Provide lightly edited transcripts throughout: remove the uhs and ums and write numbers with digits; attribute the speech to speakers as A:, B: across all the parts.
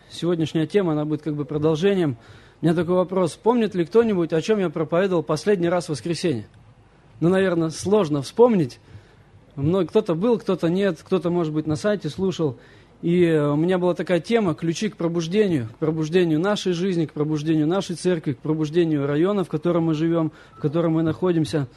A: сегодняшняя тема, она будет как бы продолжением. У меня такой вопрос. Помнит ли кто-нибудь, о чем я проповедовал последний раз в воскресенье? Ну, наверное, сложно вспомнить. Кто-то был, кто-то нет, кто-то, может быть, на сайте слушал. И у меня была такая тема «Ключи к пробуждению нашей жизни, к пробуждению нашей церкви, к пробуждению района, в котором мы живем, в котором мы находимся».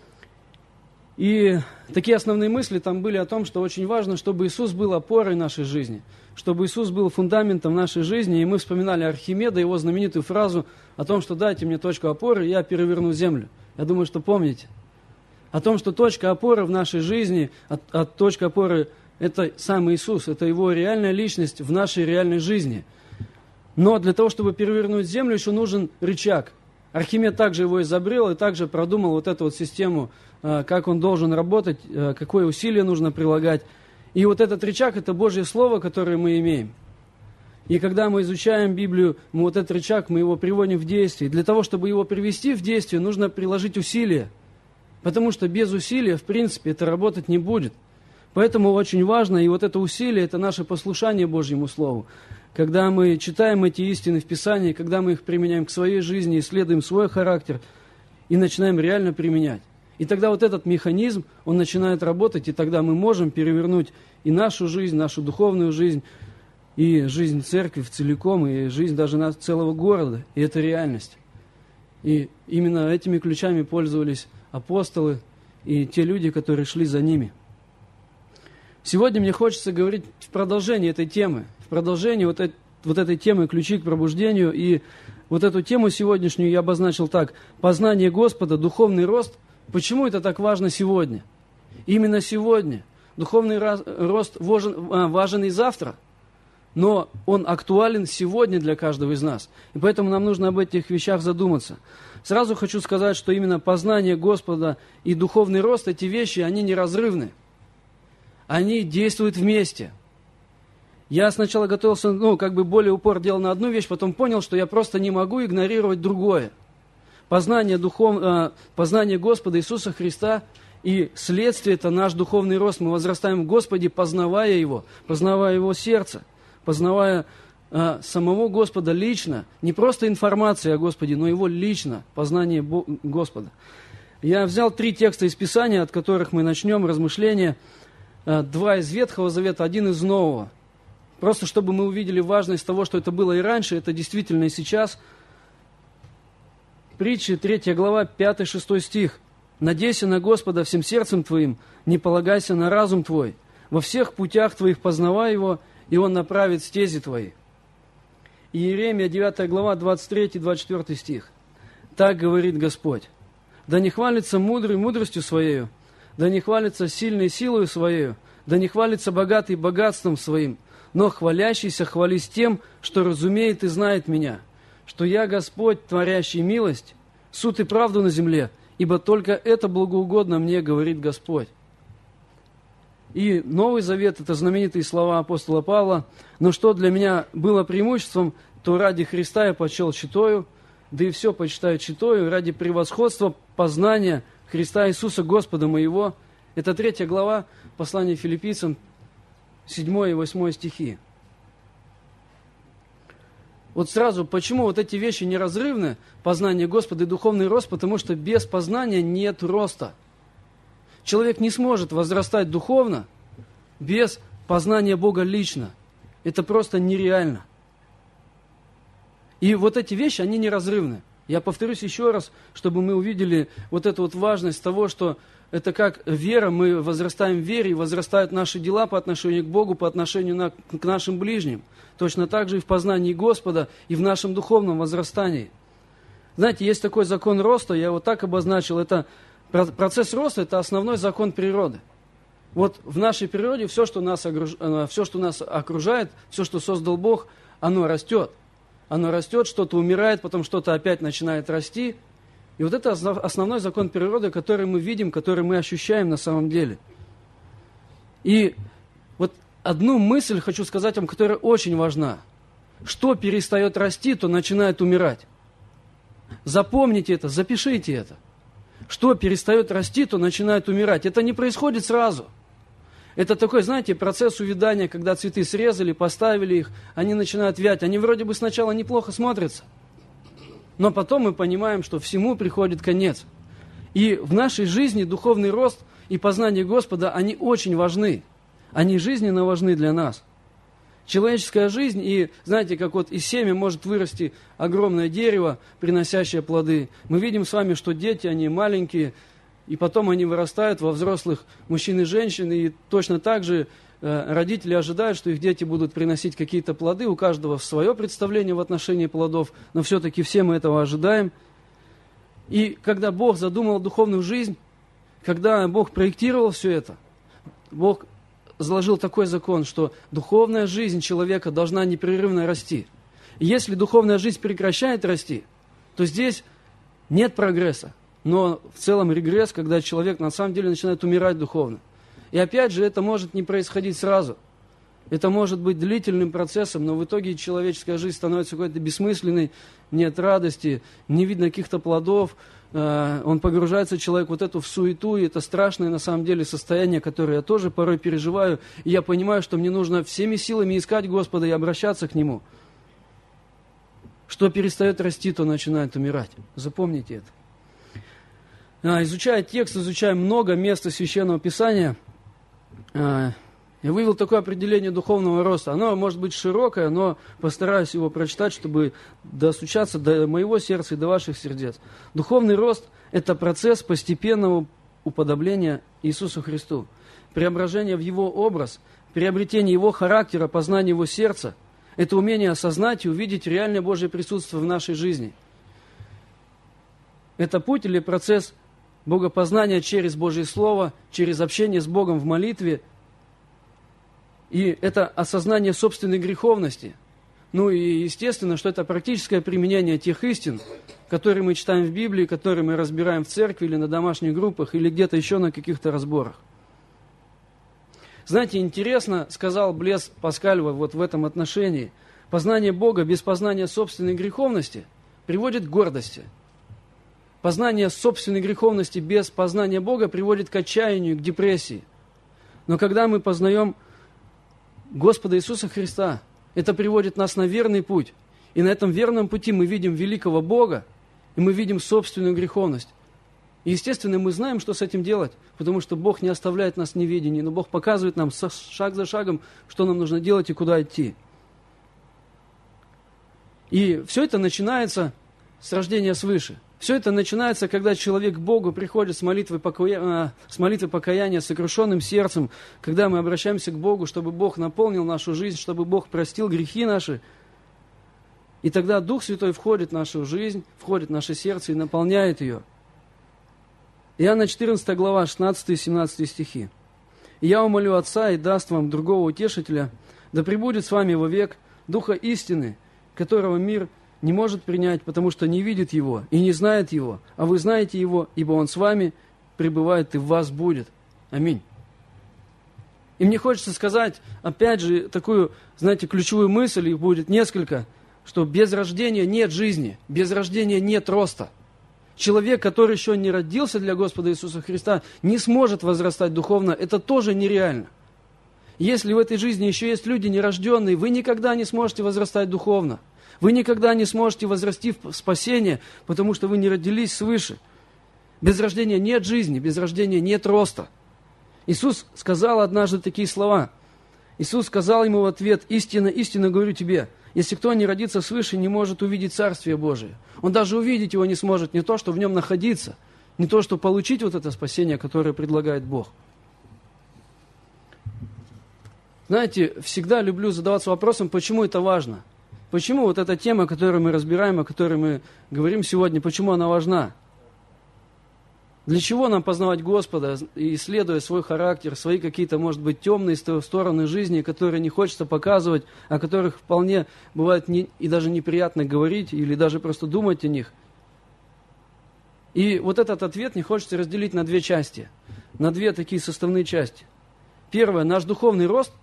A: И такие основные мысли там были о том, что очень важно, чтобы Иисус был опорой нашей жизни, чтобы Иисус был фундаментом нашей жизни. И мы вспоминали Архимеда, его знаменитую фразу о том, что «дайте мне точку опоры, и я переверну землю». Я думаю, что помните. О том, что точка опоры в нашей жизни, точка опоры – это сам Иисус, это Его реальная личность в нашей реальной жизни. Но для того, чтобы перевернуть землю, еще нужен рычаг. Архимед также его изобрел и также продумал вот эту вот систему, как он должен работать, какое усилие нужно прилагать. И вот этот рычаг – это Божье Слово, которое мы имеем. И когда мы изучаем Библию, мы вот этот рычаг, мы его приводим в действие. Для того, чтобы его привести в действие, нужно приложить усилия. Потому что без усилия, в принципе, это работать не будет. Поэтому очень важно, и вот это усилие – это наше послушание Божьему Слову. Когда мы читаем эти истины в Писании, когда мы их применяем к своей жизни, исследуем свой характер и начинаем реально применять. И тогда вот этот механизм, он начинает работать, и тогда мы можем перевернуть и нашу жизнь, нашу духовную жизнь, и жизнь церкви целиком, и жизнь даже целого города. И это реальность. И именно этими ключами пользовались апостолы и те люди, которые шли за ними. Сегодня мне хочется говорить в продолжении этой темы, в продолжении вот этой темы «Ключи к пробуждению». И вот эту тему сегодняшнюю я обозначил так: познание Господа, духовный рост. Почему это так важно сегодня? Именно сегодня. Духовный рост важен и завтра, но он актуален сегодня для каждого из нас. И поэтому нам нужно об этих вещах задуматься. Сразу хочу сказать, что именно познание Господа и духовный рост, эти вещи, они неразрывны. Они действуют вместе. Я сначала готовился, более упор делал на одну вещь, потом понял, что я просто не могу игнорировать другое. Познание Господа Иисуса Христа и следствие – это наш духовный рост. Мы возрастаем в Господе, познавая Его сердце, познавая самого Господа лично. Не просто информация о Господе, но Его лично, познание Господа. Я взял 3 текста из Писания, от которых мы начнем размышления. 2 из Ветхого Завета, 1 из Нового. Просто чтобы мы увидели важность того, что это было и раньше, это действительно и сейчас. Притчи, 3 глава, 5-6 стих. «Надейся на Господа всем сердцем твоим, не полагайся на разум твой. Во всех путях твоих познавай Его, и Он направит стези твои». Иеремия, 9 глава, 23-24 стих. «Так говорит Господь: да не хвалится мудрый мудростью своею, да не хвалится сильной силою своею, да не хвалится богатый богатством своим, но хвалящийся хвались тем, что разумеет и знает меня, что я Господь, творящий милость, суд и правду на земле, ибо только это благоугодно мне, говорит Господь». И Новый Завет – это знаменитые слова апостола Павла: «Но что для меня было преимуществом, то ради Христа я почел читаю, да и все почитаю читаю, ради превосходства познания Христа Иисуса Господа моего». Это 3 глава послания Филиппийцам, 7 и 8 стихи. Вот сразу, почему вот эти вещи неразрывны, познание Господа и духовный рост? Потому что без познания нет роста. Человек не сможет возрастать духовно без познания Бога лично. Это просто нереально. И вот эти вещи, они неразрывны. Я повторюсь еще раз, чтобы мы увидели вот эту вот важность того, что это как вера, мы возрастаем в вере, и возрастают наши дела по отношению к Богу, по отношению к нашим ближним. Точно так же и в познании Господа, и в нашем духовном возрастании. Знаете, есть такой закон роста, я его так обозначил, это процесс роста – это основной закон природы. Вот в нашей природе все, что нас окружает, все, что создал Бог, оно растет. Оно растет, что-то умирает, потом что-то опять начинает расти. И вот это основной закон природы, который мы видим, который мы ощущаем на самом деле. И вот одну мысль хочу сказать вам, которая очень важна. Что перестает расти, то начинает умирать. Запомните это, запишите это. Что перестает расти, то начинает умирать. Это не происходит сразу. Это такой, знаете, процесс увядания, когда цветы срезали, поставили их, они начинают вять. Они вроде бы сначала неплохо смотрятся, но потом мы понимаем, что всему приходит конец. И в нашей жизни духовный рост и познание Господа, они очень важны. Они жизненно важны для нас. Человеческая жизнь, и знаете, как вот из семя может вырасти огромное дерево, приносящее плоды. Мы видим с вами, что дети, они маленькие, и потом они вырастают во взрослых мужчин и женщин, и точно так же родители ожидают, что их дети будут приносить какие-то плоды, у каждого свое представление в отношении плодов, но все-таки все мы этого ожидаем. И когда Бог задумал духовную жизнь, когда Бог проектировал все это, Бог заложил такой закон, что духовная жизнь человека должна непрерывно расти. И если духовная жизнь прекращает расти, то здесь нет прогресса, но в целом регресс, когда человек на самом деле начинает умирать духовно. И опять же, это может не происходить сразу. Это может быть длительным процессом, но в итоге человеческая жизнь становится какой-то бессмысленной, нет радости, не видно каких-то плодов, он погружается, человек, вот эту в суету, и это страшное на самом деле состояние, которое я тоже порой переживаю, и я понимаю, что мне нужно всеми силами искать Господа и обращаться к Нему. Что перестает расти, то начинает умирать. Запомните это. Изучая текст, изучая много мест Священного Писания, я вывел такое определение духовного роста. Оно может быть широкое, но постараюсь его прочитать, чтобы достучаться до моего сердца и до ваших сердец. Духовный рост – это процесс постепенного уподобления Иисусу Христу, преображение в Его образ, приобретение Его характера, познание Его сердца. Это умение осознать и увидеть реальное Божье присутствие в нашей жизни. Это путь или процесс богопознания через Божье Слово, через общение с Богом в молитве. И это осознание собственной греховности. Ну и естественно, что это практическое применение тех истин, которые мы читаем в Библии, которые мы разбираем в церкви или на домашних группах, или где-то еще на каких-то разборах. Знаете, интересно, сказал Блес Паскаль вот в этом отношении, познание Бога без познания собственной греховности приводит к гордости. Познание собственной греховности без познания Бога приводит к отчаянию, к депрессии. Но когда мы познаем Господа Иисуса Христа, это приводит нас на верный путь. И на этом верном пути мы видим великого Бога, и мы видим собственную греховность. И, естественно, мы знаем, что с этим делать, потому что Бог не оставляет нас в неведении, но Бог показывает нам шаг за шагом, что нам нужно делать и куда идти. И все это начинается с рождения свыше. Все это начинается, когда человек к Богу приходит с молитвой покаяния, с сокрушенным сердцем, когда мы обращаемся к Богу, чтобы Бог наполнил нашу жизнь, чтобы Бог простил грехи наши. И тогда Дух Святой входит в нашу жизнь, входит в наше сердце и наполняет ее. Иоанна 14 глава, 16 и 17 стихи. «И я умолю Отца, и даст вам другого утешителя, да пребудет с вами вовек Духа истины, которого мир не может принять, потому что не видит Его и не знает Его, а вы знаете Его, ибо Он с вами пребывает и в вас будет». Аминь. И мне хочется сказать, опять же, такую, знаете, ключевую мысль, их будет несколько, что без рождения нет жизни, без рождения нет роста. Человек, который еще не родился для Господа Иисуса Христа, не сможет возрастать духовно, это тоже нереально. Если в этой жизни еще есть люди нерожденные, вы никогда не сможете возрастать духовно. Вы никогда не сможете возрасти в спасение, потому что вы не родились свыше. Без рождения нет жизни, без рождения нет роста. Иисус сказал однажды такие слова. Иисус сказал ему в ответ: «Истинно, истинно говорю тебе, если кто не родится свыше, не может увидеть Царствие Божие». Он даже увидеть его не сможет, не то, что в нем находиться, не то, что получить вот это спасение, которое предлагает Бог. Знаете, всегда люблю задаваться вопросом, почему это важно. Почему вот эта тема, которую мы разбираем, о которой мы говорим сегодня, почему она важна? Для чего нам познавать Господа, исследуя свой характер, свои какие-то, может быть, темные стороны жизни, которые не хочется показывать, о которых вполне бывает и даже неприятно говорить, или даже просто думать о них? И вот этот ответ мне хочется разделить на две части, на две такие составные части. Первое, наш духовный рост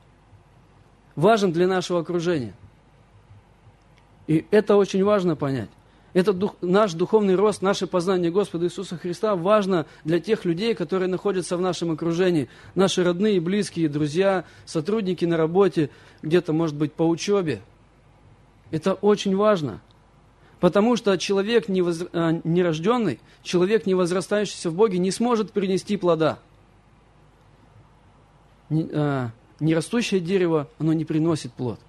A: важен для нашего окружения. И это очень важно понять. Наш духовный рост, наше познание Господа Иисуса Христа важно для тех людей, которые находятся в нашем окружении. Наши родные, близкие, друзья, сотрудники на работе, где-то, может быть, по учебе. Это очень важно. Потому что человек нерожденный, человек, не возрастающийся в Боге, не сможет принести плода. Нерастущее дерево, оно не приносит плод.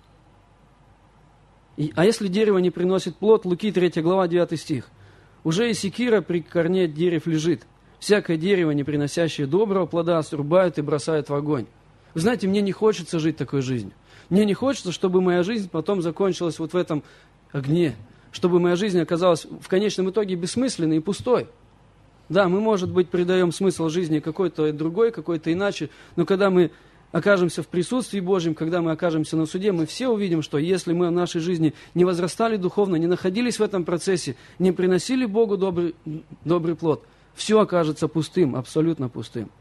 A: А если дерево не приносит плод, Луки 3 глава, 9 стих. «Уже и секира при корне дерев лежит. Всякое дерево, не приносящее доброго плода, срубают и бросают в огонь». Вы знаете, мне не хочется жить такой жизнью. Мне не хочется, чтобы моя жизнь потом закончилась вот в этом огне. Чтобы моя жизнь оказалась в конечном итоге бессмысленной и пустой. Да, мы, может быть, придаем смысл жизни какой-то другой, какой-то иначе, но когда мы окажемся в присутствии Божьем, когда мы окажемся на суде, мы все увидим, что если мы в нашей жизни не возрастали духовно, не находились в этом процессе, не приносили Богу добрый плод, все окажется пустым, абсолютно пустым.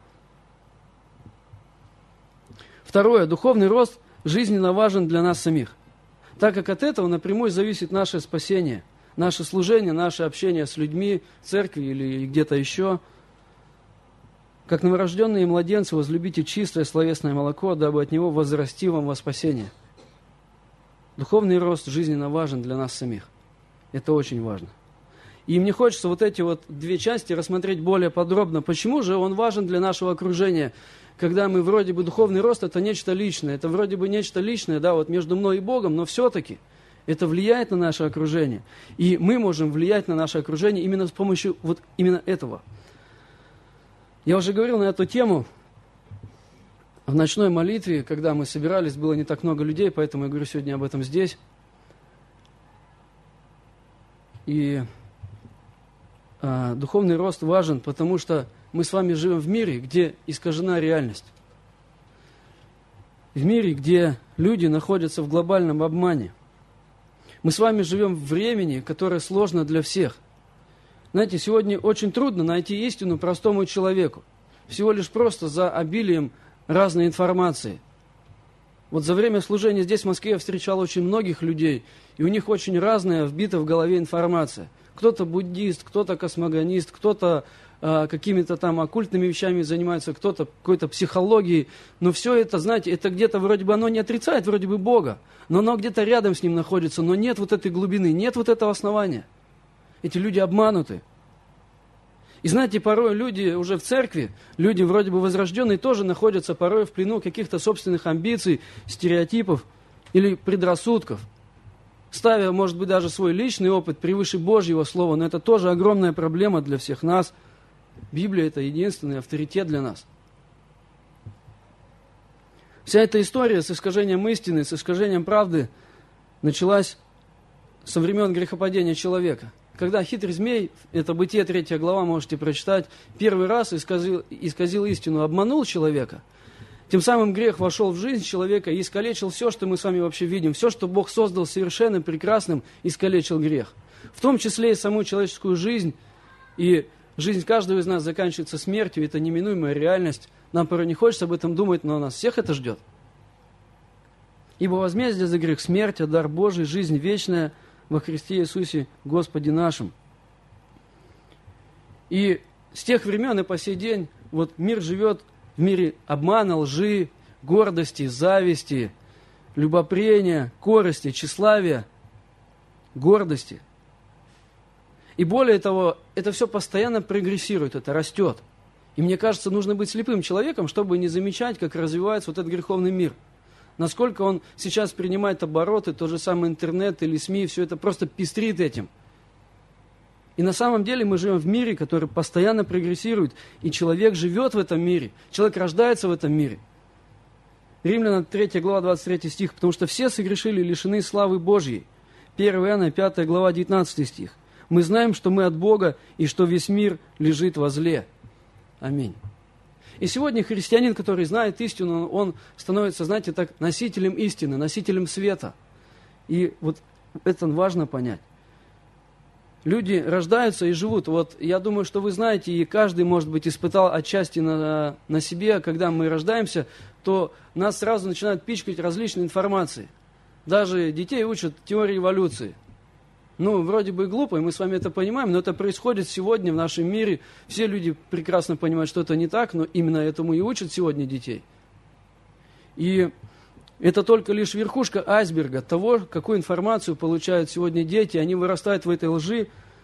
A: Второе. Духовный рост жизненно важен для нас самих, так как от этого напрямую зависит наше спасение, наше служение, наше общение с людьми, в церкви или где-то еще. Как новорожденные младенцы, возлюбите чистое словесное молоко, дабы от него возрасти вам во спасение. Духовный рост жизненно важен для нас самих. Это очень важно. И мне хочется вот эти вот две части рассмотреть более подробно. Почему же он важен для нашего окружения? Когда мы вроде бы духовный рост, это нечто личное. Это вроде бы нечто личное, да, вот между мной и Богом, но все-таки это влияет на наше окружение. И мы можем влиять на наше окружение именно с помощью вот именно этого. Я уже говорил на эту тему в ночной молитве, когда мы собирались, было не так много людей, поэтому я говорю сегодня об этом здесь. И духовный рост важен, потому что мы с вами живем в мире, где искажена реальность. В мире, где люди находятся в глобальном обмане. Мы с вами живем в времени, которое сложно для всех. Знаете, сегодня очень трудно найти истину простому человеку. Всего лишь просто за обилием разной информации. Вот за время служения здесь, в Москве, я встречал очень многих людей, и у них очень разная, вбита в голове информация. Кто-то буддист, кто-то космогонист, кто-то какими-то там оккультными вещами занимается, кто-то какой-то психологией. Но все это, знаете, это где-то вроде бы оно не отрицает вроде бы Бога, но оно где-то рядом с ним находится, но нет вот этой глубины, нет вот этого основания. Эти люди обмануты. И знаете, порой люди уже в церкви, люди вроде бы возрожденные, тоже находятся порой в плену каких-то собственных амбиций, стереотипов или предрассудков, ставя, может быть, даже свой личный опыт превыше Божьего Слова, но это тоже огромная проблема для всех нас. Библия – это единственный авторитет для нас. Вся эта история с искажением истины, с искажением правды началась со времен грехопадения человека. Когда хитрый змей, это Бытие 3 глава, можете прочитать, первый раз исказил истину, обманул человека, тем самым грех вошел в жизнь человека и искалечил все, что мы с вами вообще видим. Все, что Бог создал совершенным, прекрасным, искалечил грех. В том числе и саму человеческую жизнь. И жизнь каждого из нас заканчивается смертью, это неминуемая реальность. Нам порой не хочется об этом думать, но нас всех это ждет. Ибо возмездие за грех смерть, а дар Божий, жизнь вечная во Христе Иисусе Господе нашим. И с тех времен и по сей день вот мир живет в мире обмана, лжи, гордости, зависти, любопрения, корысти, тщеславия, гордости. И более того, это все постоянно прогрессирует, это растет. И мне кажется, нужно быть слепым человеком, чтобы не замечать, как развивается вот этот греховный мир. Насколько он сейчас принимает обороты, тот же самый интернет или СМИ, все это просто пестрит этим. И на самом деле мы живем в мире, который постоянно прогрессирует, и человек живет в этом мире, человек рождается в этом мире. Римлянам 3 глава 23 стих, потому что все согрешили и лишены славы Божьей. 1 Иоанна 5 глава 19 стих. Мы знаем, что мы от Бога, и что весь мир лежит во зле. Аминь. И сегодня христианин, который знает истину, он становится, знаете, так, носителем истины, носителем света. И вот это важно понять. Люди рождаются и живут. Вот я думаю, что вы знаете, и каждый, может быть, испытал отчасти на себе, когда мы рождаемся, то нас сразу начинают пичкать различной информацией. Даже детей учат теории эволюции. Ну, вроде бы глупо, и мы с вами это понимаем, но это происходит сегодня в нашем мире. Все люди прекрасно понимают, что это не так, но именно этому и учат сегодня детей. И это только лишь верхушка айсберга того, какую информацию получают сегодня дети. Они вырастают в этой лжи.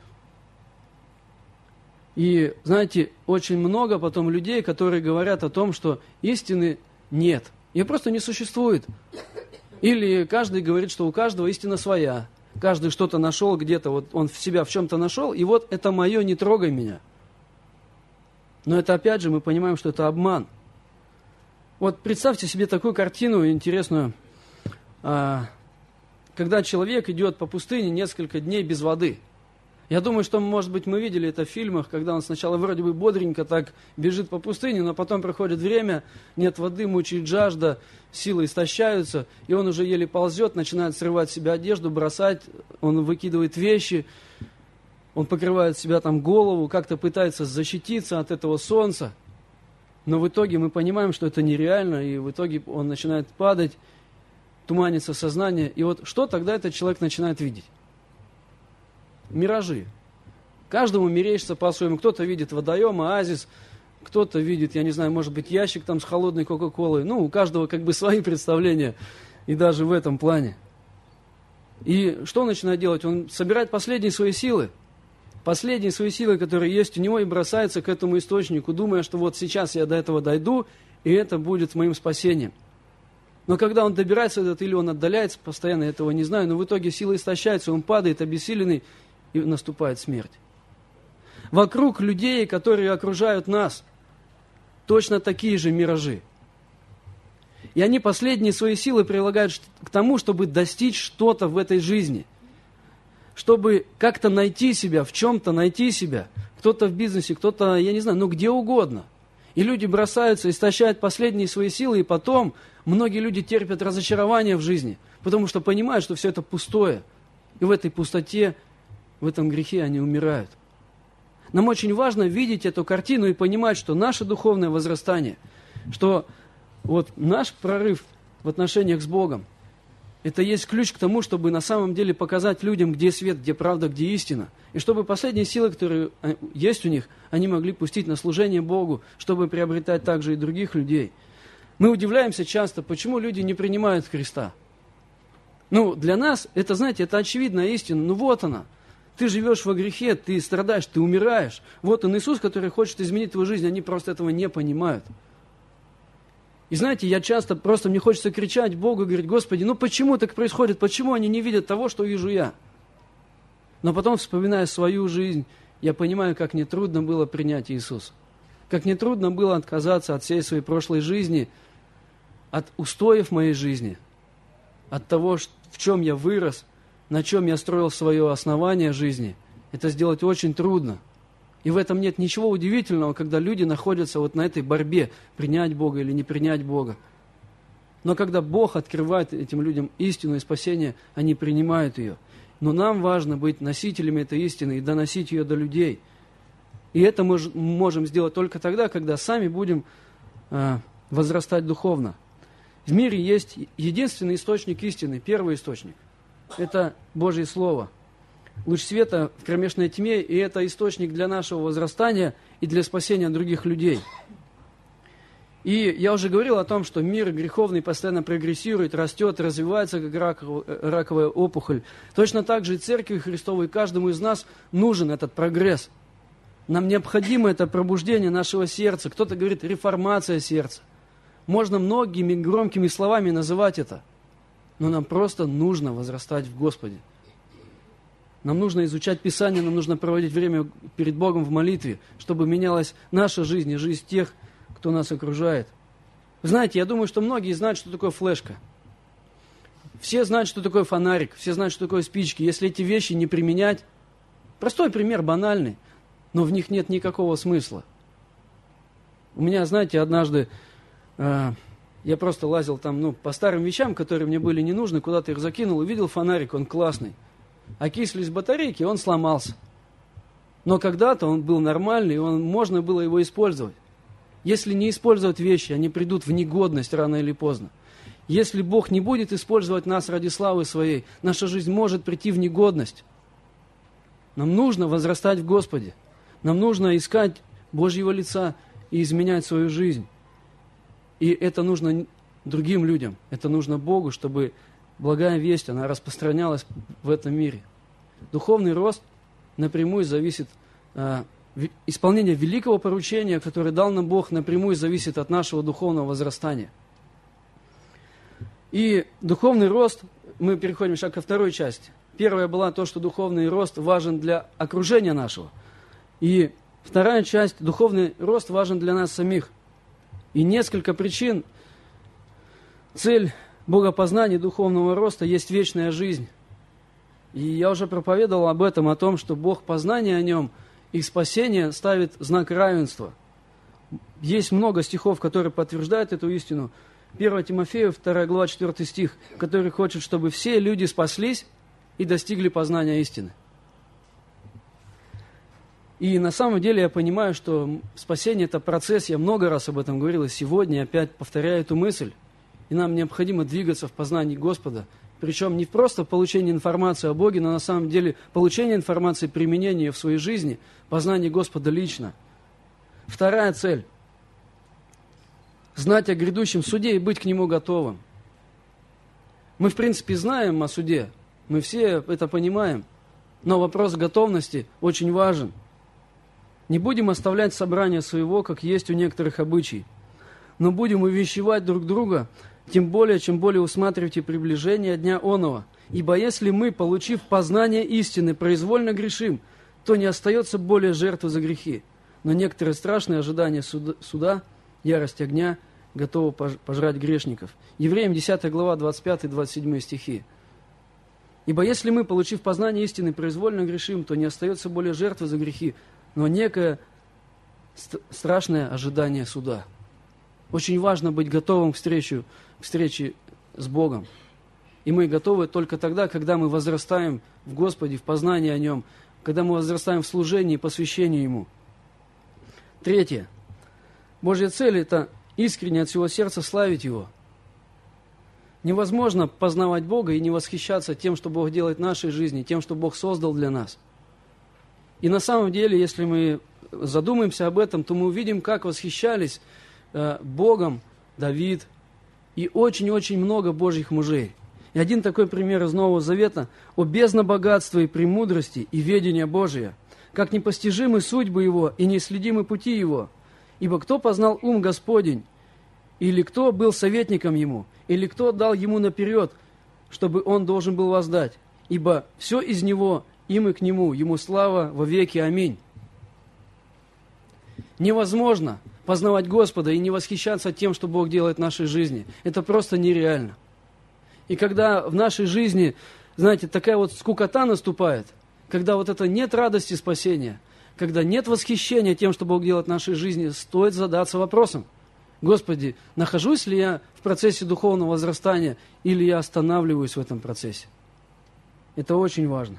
A: И, знаете, очень много потом людей, которые говорят о том, что истины нет. Ее просто не существует. Или каждый говорит, что у каждого истина своя. Каждый что-то нашел где-то, вот он в себя в чем-то нашел, и вот это мое, не трогай меня. Но это опять же мы понимаем, что это обман. Вот представьте себе такую картину интересную, когда человек идет по пустыне несколько дней без воды. Я думаю, что, может быть, мы видели это в фильмах, когда он сначала вроде бы бодренько так бежит по пустыне, но потом проходит время, нет воды, мучает жажда, силы истощаются, и он уже еле ползет, начинает срывать с себя одежду, бросать, он выкидывает вещи, он покрывает себя там голову, как-то пытается защититься от этого солнца. Но в итоге мы понимаем, что это нереально, и в итоге он начинает падать, туманится сознание. И вот что тогда этот человек начинает видеть? Миражи. Каждому мерещится по-своему. Кто-то видит водоем, оазис, кто-то видит, я не знаю, может быть, ящик там с холодной кока-колой. Ну, у каждого как бы свои представления, и даже в этом плане. И что он начинает делать? Он собирает последние свои силы, которые есть у него, и бросается к этому источнику, думая, что вот сейчас я до этого дойду, и это будет моим спасением. Но когда он добирается или он отдаляется, постоянно этого не знаю, но в итоге силы истощаются, он падает обессиленный, и наступает смерть. Вокруг людей, которые окружают нас, точно такие же миражи. И они последние свои силы прилагают к тому, чтобы достичь что-то в этой жизни. Чтобы как-то найти себя, в чем-то найти себя. Кто-то в бизнесе, кто-то, я не знаю, ну где угодно. И люди бросаются, истощают последние свои силы, и потом многие люди терпят разочарование в жизни, потому что понимают, что все это пустое. И в этой пустоте, в этом грехе они умирают. Нам очень важно видеть эту картину и понимать, что наше духовное возрастание, что вот наш прорыв в отношениях с Богом, это есть ключ к тому, чтобы на самом деле показать людям, где свет, где правда, где истина. И чтобы последние силы, которые есть у них, они могли пустить на служение Богу, чтобы приобретать также и других людей. Мы удивляемся часто, почему люди не принимают Христа. Ну, для нас, это, знаете, это очевидная истина. Ну, вот она. Ты живешь во грехе, ты страдаешь, ты умираешь. Вот он, Иисус, который хочет изменить твою жизнь, они просто этого не понимают. И знаете, я часто, просто мне хочется кричать Богу, говорить: Господи, ну почему так происходит? Почему они не видят того, что вижу я? Но потом, вспоминая свою жизнь, я понимаю, как нетрудно было принять Иисуса. Как нетрудно было отказаться от всей своей прошлой жизни, от устоев моей жизни, от того, в чем я вырос, на чем я строил свое основание жизни. Это сделать очень трудно. И в этом нет ничего удивительного, когда люди находятся вот на этой борьбе, принять Бога или не принять Бога. Но когда Бог открывает этим людям истину и спасение, они принимают ее. Но нам важно быть носителями этой истины и доносить ее до людей. И это мы можем сделать только тогда, когда сами будем возрастать духовно. В мире есть единственный источник истины, первый источник. Это Божье Слово. Луч света в кромешной тьме, и это источник для нашего возрастания и для спасения других людей. И я уже говорил о том, что мир греховный постоянно прогрессирует, растет, развивается, как раковая опухоль. Точно так же и Церкви Христовой, каждому из нас нужен этот прогресс. Нам необходимо это пробуждение нашего сердца. Кто-то говорит реформация сердца. Можно многими громкими словами называть это. Но нам просто нужно возрастать в Господе. Нам нужно изучать Писание, нам нужно проводить время перед Богом в молитве, чтобы менялась наша жизнь и жизнь тех, кто нас окружает. Вы знаете, я думаю, что многие знают, что такое флешка. Все знают, что такое фонарик, все знают, что такое спички. Если эти вещи не применять, простой пример, банальный, но в них нет никакого смысла. У меня, знаете, однажды я просто лазил там, по старым вещам, которые мне были не нужны, куда-то их закинул, увидел фонарик, он классный. Окислились батарейки, он сломался. Но когда-то он был нормальный, можно было его использовать. Если не использовать вещи, они придут в негодность рано или поздно. Если Бог не будет использовать нас ради славы своей, наша жизнь может прийти в негодность. Нам нужно возрастать в Господе. Нам нужно искать Божьего лица и изменять свою жизнь. И это нужно другим людям, это нужно Богу, чтобы благая весть, она распространялась в этом мире. Духовный рост напрямую зависит, исполнение великого поручения, которое дал нам Бог, напрямую зависит от нашего духовного возрастания. И духовный рост, мы переходим ко второй части. Первая была то, что духовный рост важен для окружения нашего. И вторая часть, духовный рост важен для нас самих. И несколько причин. Цель богопознания духовного роста есть вечная жизнь. И я уже проповедовал об этом, о том, что Бог познания о Нем и спасение ставит знак равенства. Есть много стихов, которые подтверждают эту истину. 1 Тимофею, 2 глава, 4 стих, который хочет, чтобы все люди спаслись и достигли познания истины. И на самом деле я понимаю, что спасение – это процесс, я много раз об этом говорил, и сегодня опять повторяю эту мысль. И нам необходимо двигаться в познании Господа. Причем не просто получение информации о Боге, но на самом деле получение информации, применение в своей жизни, познание Господа лично. Вторая цель – знать о грядущем суде и быть к нему готовым. Мы, в принципе, знаем о суде, мы все это понимаем, но вопрос готовности очень важен. Не будем оставлять собрание своего, как есть у некоторых обычаев, но будем увещевать друг друга, тем более, чем более усматривайте приближение дня оного. Ибо если мы, получив познание истины, произвольно грешим, то не остается более жертвы за грехи. Но некоторые страшные ожидания суда, ярость огня, готовы пожрать грешников. Евреям 10 глава, 25-27 стихи. Ибо если мы, получив познание истины, произвольно грешим, то не остается более жертвы за грехи, но некое страшное ожидание суда. Очень важно быть готовым к встрече с Богом. И мы готовы только тогда, когда мы возрастаем в Господе, в познании о Нем, когда мы возрастаем в служении и посвящении Ему. Третье. Божья цель – это искренне от всего сердца славить Его. Невозможно познавать Бога и не восхищаться тем, что Бог делает в нашей жизни, тем, что Бог создал для нас. И на самом деле, если мы задумаемся об этом, то мы увидим, как восхищались Богом Давид и очень-очень много Божьих мужей. И один такой пример из Нового Завета: «О бездна богатства и премудрости и ведения Божия, как непостижимы судьбы Его и неисследимы пути Его. Ибо кто познал ум Господень, или кто был советником Ему, или кто дал Ему наперед, чтобы Он должен был воздать? Ибо все из Него, им и к Нему, Ему слава во веки. Аминь». Невозможно познавать Господа и не восхищаться тем, что Бог делает в нашей жизни. Это просто нереально. И когда в нашей жизни, знаете, такая вот скукота наступает, когда вот это нет радости спасения, когда нет восхищения тем, что Бог делает в нашей жизни, стоит задаться вопросом: Господи, нахожусь ли я в процессе духовного возрастания или я останавливаюсь в этом процессе? Это очень важно.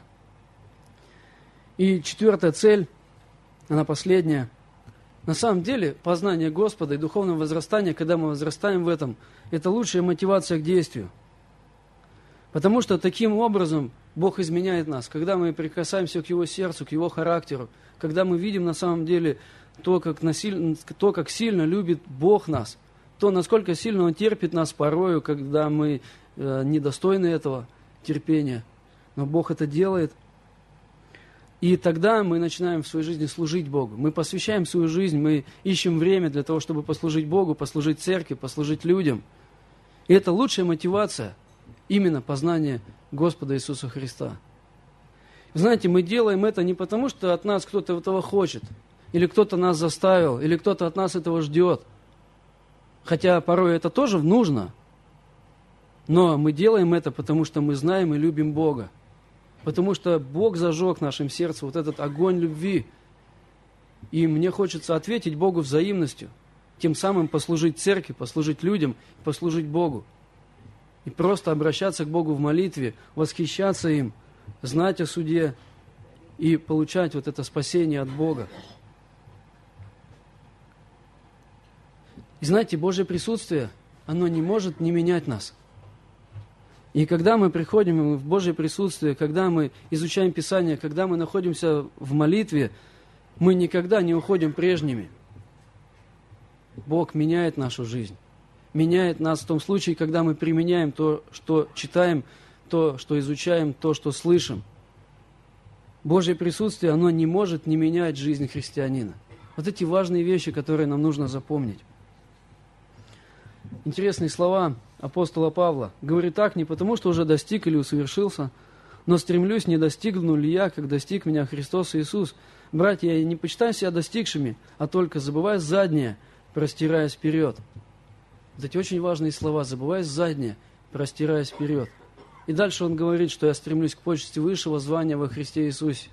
A: И четвертая цель, она последняя. На самом деле, познание Господа и духовное возрастание, когда мы возрастаем в этом, это лучшая мотивация к действию. Потому что таким образом Бог изменяет нас. Когда мы прикасаемся к Его сердцу, к Его характеру, когда мы видим на самом деле то, как сильно любит Бог нас, то, насколько сильно Он терпит нас порою, когда мы недостойны этого терпения. Но Бог это делает. И тогда мы начинаем в своей жизни служить Богу. Мы посвящаем свою жизнь, мы ищем время для того, чтобы послужить Богу, послужить церкви, послужить людям. И это лучшая мотивация, именно познание Господа Иисуса Христа. Знаете, мы делаем это не потому, что от нас кто-то этого хочет, или кто-то нас заставил, или кто-то от нас этого ждет. Хотя порой это тоже нужно. Но мы делаем это, потому что мы знаем и любим Бога. Потому что Бог зажег в нашем сердце вот этот огонь любви. И мне хочется ответить Богу взаимностью, тем самым послужить церкви, послужить людям, послужить Богу. И просто обращаться к Богу в молитве, восхищаться им, знать о суде и получать вот это спасение от Бога. И знаете, Божье присутствие, оно не может не менять нас. И когда мы приходим в Божье присутствие, когда мы изучаем Писание, когда мы находимся в молитве, мы никогда не уходим прежними. Бог меняет нашу жизнь. Меняет нас в том случае, когда мы применяем то, что читаем, то, что изучаем, то, что слышим. Божье присутствие, оно не может не менять жизнь христианина. Вот эти важные вещи, которые нам нужно запомнить. Интересные слова апостола Павла. Говорит так, не потому, что уже достиг или усовершился, но стремлюсь, не достигну ли я, как достиг меня Христос Иисус. Братья, я не почитаю себя достигшими, а только забывая заднее, простираясь вперед. Вот эти очень важные слова. Забывая заднее, простираясь вперед. И дальше он говорит, что я стремлюсь к почести высшего звания во Христе Иисусе.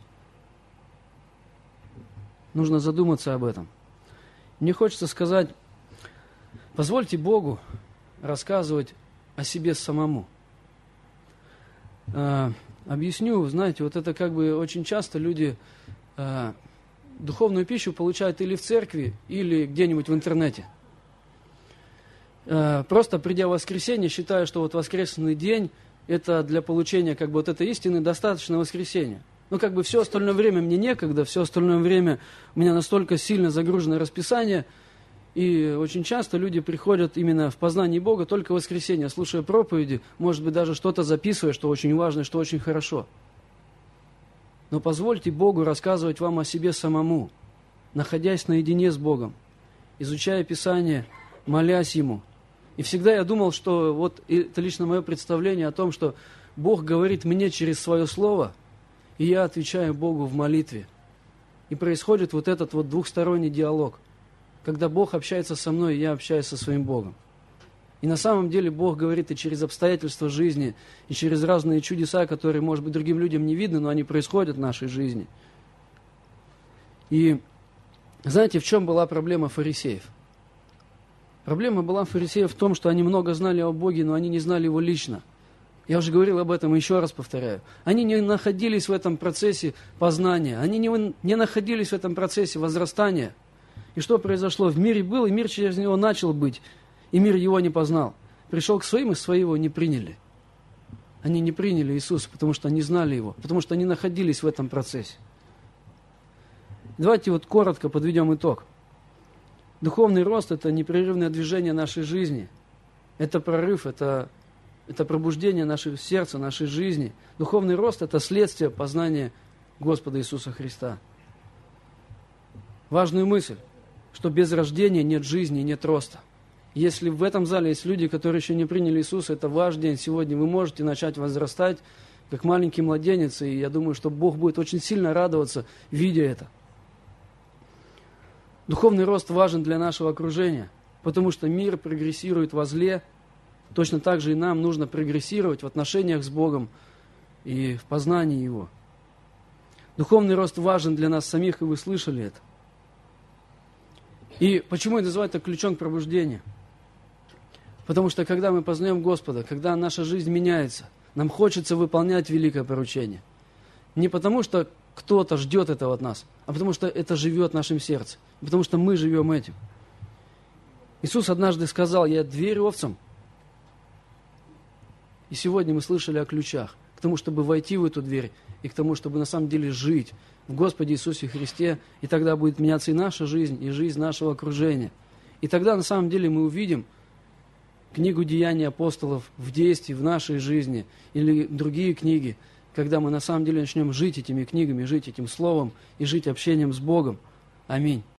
A: Нужно задуматься об этом. Мне хочется сказать, позвольте Богу рассказывать о себе самому. Объясню, знаете, вот это как бы очень часто люди духовную пищу получают или в церкви, или где-нибудь в интернете. Просто придя в воскресенье, считая, что вот воскресный день, это для получения как бы вот этой истины достаточно воскресенья. Но как бы все остальное время мне некогда, все остальное время у меня настолько сильно загружено расписание, и очень часто люди приходят именно в познание Бога только в воскресенье, слушая проповеди, может быть, даже что-то записывая, что очень важно, что очень хорошо. Но позвольте Богу рассказывать вам о себе самому, находясь наедине с Богом, изучая Писание, молясь Ему. И всегда я думал, что вот это лично мое представление о том, что Бог говорит мне через Свое Слово, и я отвечаю Богу в молитве. И происходит вот этот вот двухсторонний диалог, когда Бог общается со мной, и я общаюсь со своим Богом. И на самом деле Бог говорит и через обстоятельства жизни, и через разные чудеса, которые, может быть, другим людям не видны, но они происходят в нашей жизни. И знаете, в чем была проблема фарисеев? Проблема была фарисеев в том, что они много знали о Боге, но они не знали Его лично. Я уже говорил об этом, и еще раз повторяю. Они не находились в этом процессе познания, они не находились в этом процессе возрастания. И что произошло? В мире был, и мир через него начал быть, и мир его не познал. Пришел к своим, и свои его не приняли. Они не приняли Иисуса, потому что они знали Его, потому что они находились в этом процессе. Давайте вот коротко подведем итог. Духовный рост – это непрерывное движение нашей жизни. Это прорыв, это пробуждение нашего сердца, нашей жизни. Духовный рост – это следствие познания Господа Иисуса Христа. Важную мысль, что без рождения нет жизни, нет роста. Если в этом зале есть люди, которые еще не приняли Иисуса, это ваш день сегодня. Вы можете начать возрастать, как маленький младенец, и я думаю, что Бог будет очень сильно радоваться, видя это. Духовный рост важен для нашего окружения, потому что мир прогрессирует во зле, точно так же и нам нужно прогрессировать в отношениях с Богом и в познании Его. Духовный рост важен для нас самих, и вы слышали это. И почему я называю это ключом к пробуждению? Потому что когда мы познаем Господа, когда наша жизнь меняется, нам хочется выполнять великое поручение. Не потому что кто-то ждет этого от нас, а потому что это живет в нашем сердце, потому что мы живем этим. Иисус однажды сказал: «Я дверь овцам». И сегодня мы слышали о ключах к тому, чтобы войти в эту дверь, и к тому, чтобы на самом деле жить в Господе Иисусе Христе, и тогда будет меняться и наша жизнь, и жизнь нашего окружения. И тогда на самом деле мы увидим книгу «Деяний апостолов» в действии, в нашей жизни, или другие книги, когда мы на самом деле начнем жить этими книгами, жить этим Словом и жить общением с Богом. Аминь.